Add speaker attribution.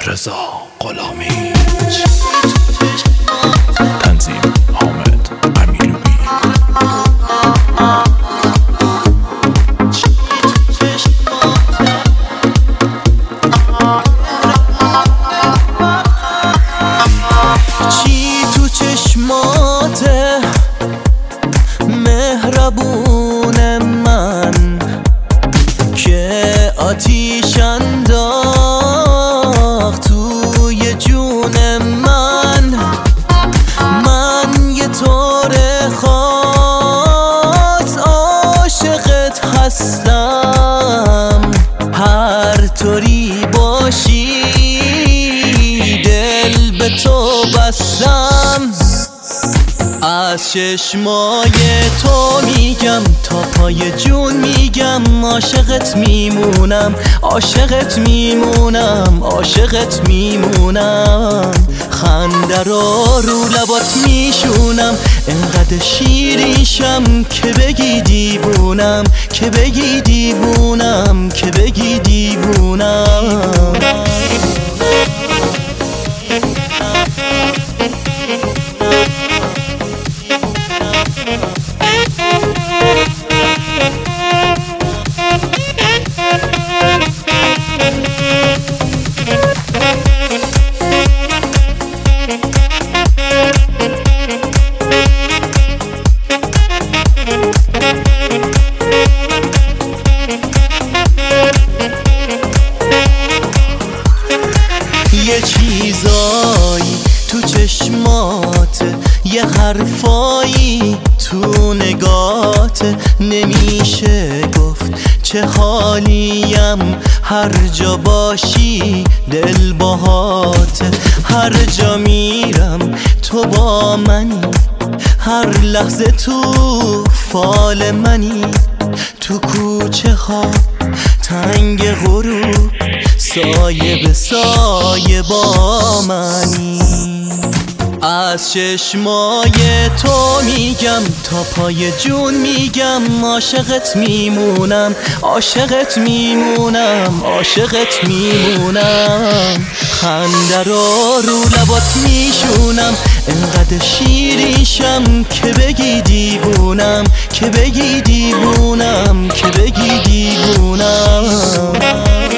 Speaker 1: رضا غلامی. تنظیم حامد امیرلویی.
Speaker 2: چی تو چشماته مهربون من که آتیش انداخت توی جون من یه طور خاص عاشقت هستم، هر طوری باشی دل به تو بستم. از چشمای تو میگم تا پای جون میگم عاشقت میمونم، عاشقت میمونم، عاشقت میمونم. خنده رو لبات میشونم، انقدر شیرینشم که بگی دیوونم، که بگی دیوونم، که بگی دیوونم. یه چیزایی تو چشمات، یه حرفایی تو نگات، نمیشه گفت چه حالیم هر جا باشی دل باهات. هر جا میرم تو با منی، هر لحظه تو فال منی. تو کوچه ها تنگ غروب سایه به سایه با منی. از چشمای تو میگم تا پای جون میگم عاشقت میمونم، عاشقت میمونم، عاشقت میمونم. خنده رو لبات میشونم، انقدر شیرینشم که بگی دیوونم، که بگی دیوونم، که بگی دیوونم.